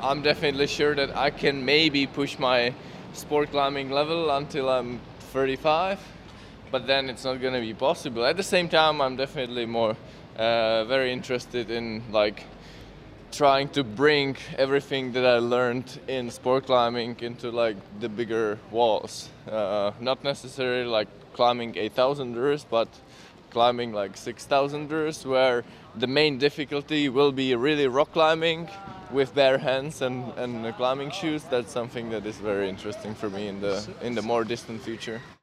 I'm definitely sure that I can maybe push my sport climbing level until I'm 35, but then it's not going to be possible. At the same time, I'm definitely more very interested in like trying to bring everything that I learned in sport climbing into like the bigger walls. Not necessarily like climbing 8,000ers, but climbing like 6,000ers, where the main difficulty will be really rock climbing with bare hands and climbing shoes. That's something that is very interesting for me in the more distant future.